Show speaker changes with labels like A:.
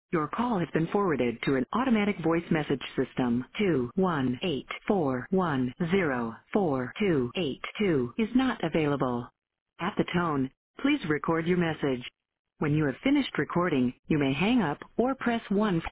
A: Your call has been forwarded to an automatic voice message system. 21841042882 is not available. At the tone, please record your message. When you have finished recording, you may hang up or press 1.